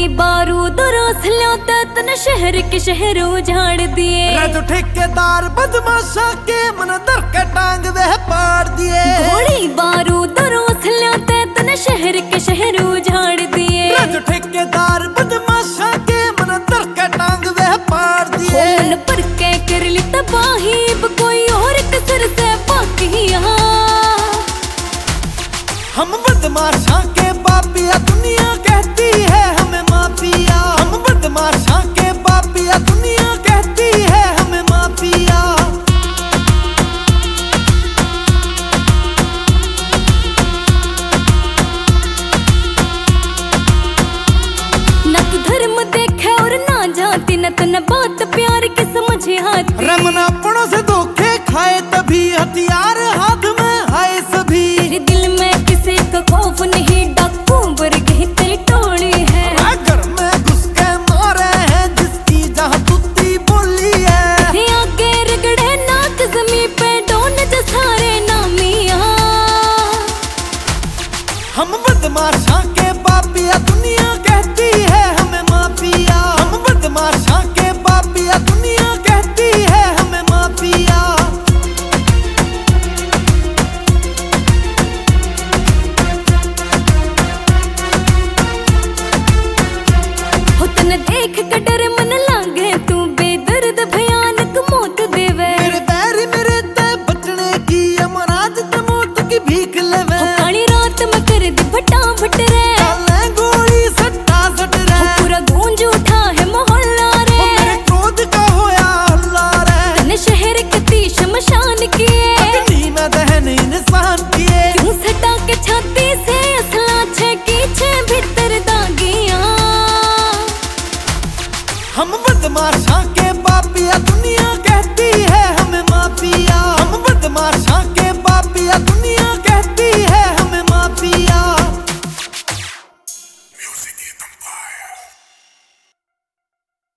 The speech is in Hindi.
बारूद रोस ल्योता तन शहर के शहर उजाड़ दिए। जो ठेकेदार बदमाशा के मन दर के टांग वे पाड़ दिए। गोली बारूद रोस ल्योता तन शहर के शहर उजाड़ दिए। जो ठेकेदार बदमाशा के मन दर के टांग वे पाड़ दिए। मन पर के कर ली तबाही कोई और कसर से बाकी यहाँ। हम बदमाशा के बापिया दुनिया कहती है हमें माफिया। हम बदमाशा के बापिया दुनिया कहती है हमें माफिया। न तू धर्म देखे और ना जाति न तन बात प्यार के समझे हाथ। रमना पड़ों से धोखे खाए तभी हथियार हाथ में आए सभी। तेरे दिल में किसी का खौफ नहीं डाकू वर्ग तेरी टोली है। घर में घुस के मारे हैं जिसकी जहाँ तुत्ती बोली है। ये आगे रगड़े नाक जमीन पे डोन जसारे नामिया। हम बदमाशा के बापिया दुनिया कहती है हमें माफिया। हम बदमाशा के बापिया दुनिया कहती है हमें माफिया। हो तन देख के डर मन लागे तू बेदर्द भयानक मौत देवे। मेरे पैर मेरे ते बचने की अमराज ते मौत की भीख लेवे। हो काली रात में कर दी फटाफट रे। डाले गोली सट्टा सट रे। हो पूरा गूंज उठा है मोहल्ला रे। हो मेरे क्रोध का होया हल्ला रे। तन शहर के तीर शमशान किए। अग्नि में दहन इंसान किए। क्यों सटा के छाती से असला छे भीतर दागियां। हम बदमाशा के